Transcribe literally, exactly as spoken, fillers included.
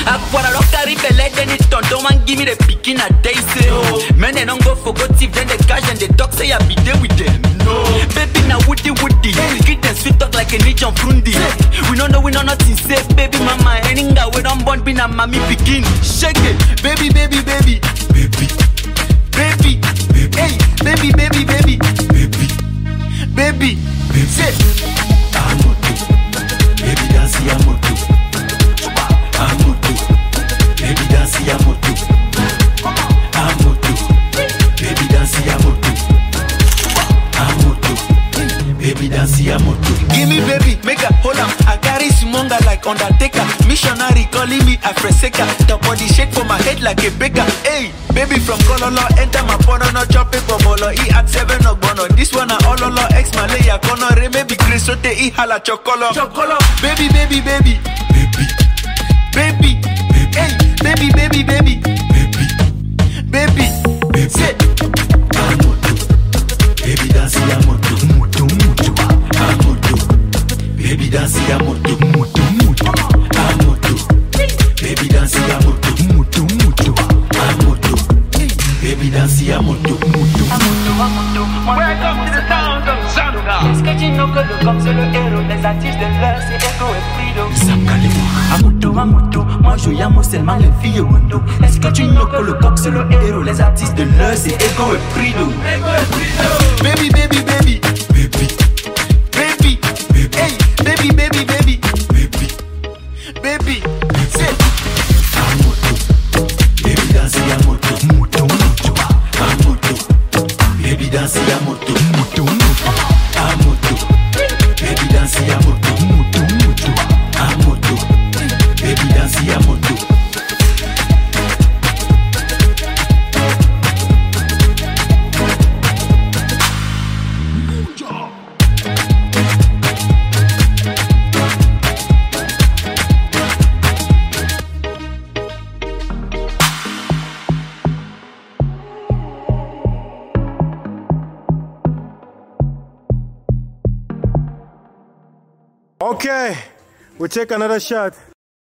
Aquara rock carry belly, then it turn don't want give me the picking a day say. Oh. Men they don't go for good tip, then they cash and they talk say I be there with them. No, baby now woody woody, get them sweet talk like a niche on frundi. We don't know we know nothing safe, baby mama. Anything we don't born be na mommy begin. Shake it, baby baby baby, baby, baby, hey, baby baby baby, baby, baby, say. Baby dance ya moto, amoto. Baby dance ya moto, amoto. Baby dance ya moto, amoto. Baby dance ya moto. Give me baby, make a hold up. I carry Simonga like Undertaker. Missionary calling me Afreseka. The body shake for my head like a baker. Hey, baby from Kololo, enter my porno, no chop it for bolo. E at seven ogbono. This one a ololo ex Malaya kono. Re maybe Grisote e hala chocolo. Chocolo. Baby, baby, baby, baby, baby, hey, baby, baby, baby, baby, baby, baby. Say, baby dance ya moto, moto, moto, amoto. Baby dance ya moto, moto, moto, amoto. Baby dance ya moto, moto, moto, amoto. Baby dance ya moto, moto, moto. Welcome to the sound of Zanga. Est-ce que tu nous connais comme c'est le héros, les artistes de l'heure, c'est Ego et Frido. Amoto, amoto, moi je yamo seulement les filles au mundo. Est-ce que tu nous connais comme c'est le héros, les artistes de l'heure, c'est Ego et Frido. Baby, baby, baby, baby, baby, hey, baby, baby, baby, baby, baby, say. Amoto, baby dance ya moto, moto, moto, amoto. Baby dance ya moto, moto, moto, amoto. Baby dance ya moto, moto, moto, amoto. Baby dance ya moto. Okay, we take another shot.